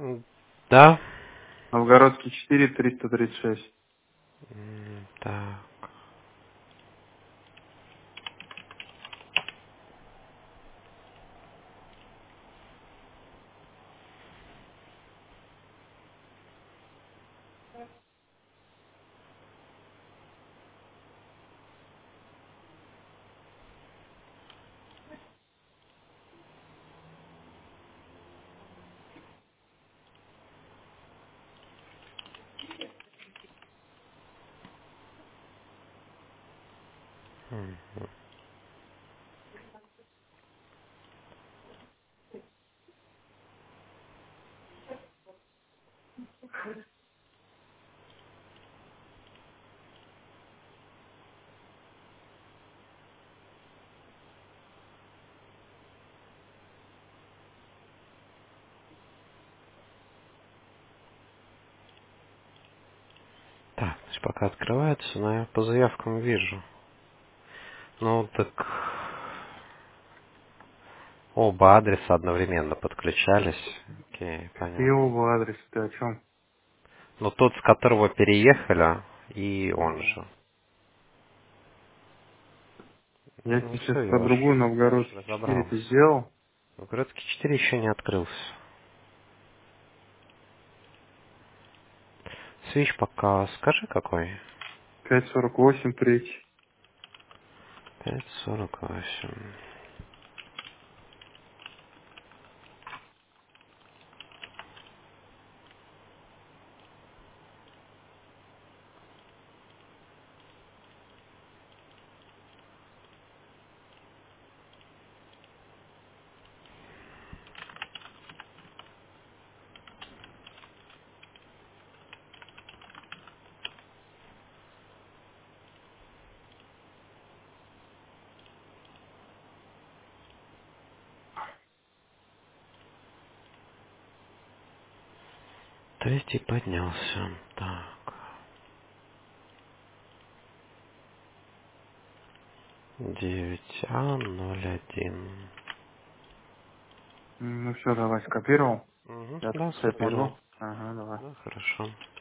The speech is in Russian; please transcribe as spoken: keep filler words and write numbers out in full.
М, Да. Новгородский четыре, триста тридцать шесть. М, Так. М, Так, значит, пока открывается, но я по заявкам вижу. Ну, так оба адреса одновременно подключались. Окей, И понятно. оба адреса, ты о чем? Ну, тот, с которого переехали, и он же. Я Ну, тебе все, сейчас я про ваш, другую я ваш Новгородский четыре ты разобрался. сделал? Ну, городский четыре еще не открылся. Свич пока скажи какой? пять сорок восемь третий. Пять сорок восемь. Третий поднялся. Так. девять а ноль один. Ну все, давай скопировал. Угу, Я да, отписать скопировал. могу? Ага, давай. Да, хорошо.